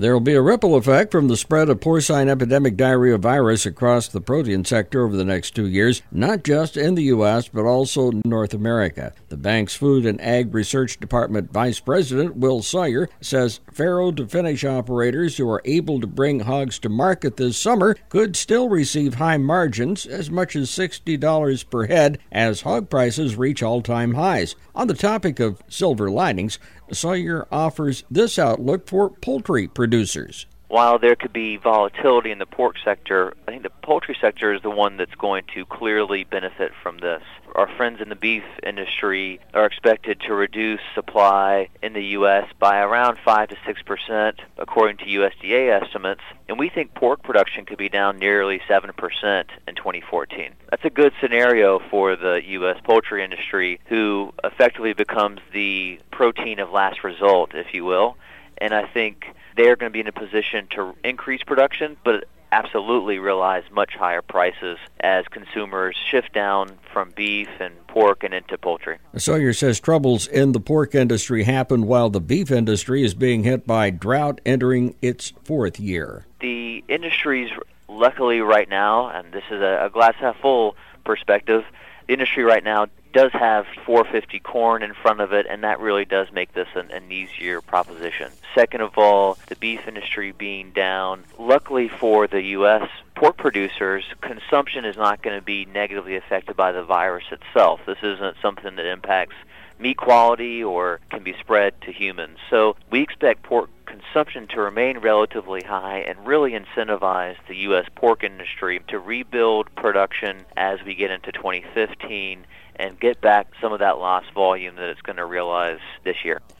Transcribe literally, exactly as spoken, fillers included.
There will be a ripple effect from the spread of porcine epidemic diarrhea virus across the protein sector over the next two years, not just in the U S, but also North America. The bank's Food and Ag Research Department Vice President Will Sawyer says farrow-to-finish operators who are able to bring hogs to market this summer could still receive high margins, as much as sixty dollars per head, as hog prices reach all-time highs. On the topic of silver linings, Sawyer offers this outlook for poultry producers. While there could be volatility in the pork sector, I think the poultry sector is the one that's going to clearly benefit from this. Our friends in the beef industry are expected to reduce supply in the U S by around five to six percent, according to U S D A estimates, and we think pork production could be down nearly seven percent in twenty fourteen. That's a good scenario for the U S poultry industry, who effectively becomes the protein of last result, if you will, and I think they're going to be in a position to increase production, but absolutely realize much higher prices as consumers shift down from beef and pork and into poultry. Sawyer says troubles in the pork industry happen while the beef industry is being hit by drought entering its fourth year. The industry's luckily right now, and this is a, a glass half full perspective, the industry right now does have four fifty corn in front of it, and that really does make this an, an easier proposition. Second of all, the beef industry being down, luckily for the U S pork producers, consumption is not going to be negatively affected by the virus itself. This isn't something that impacts meat quality or can be spread to humans. So we expect pork consumption to remain relatively high and really incentivize the U S pork industry to rebuild production as we get into twenty fifteen and get back some of that lost volume that it's going to realize this year.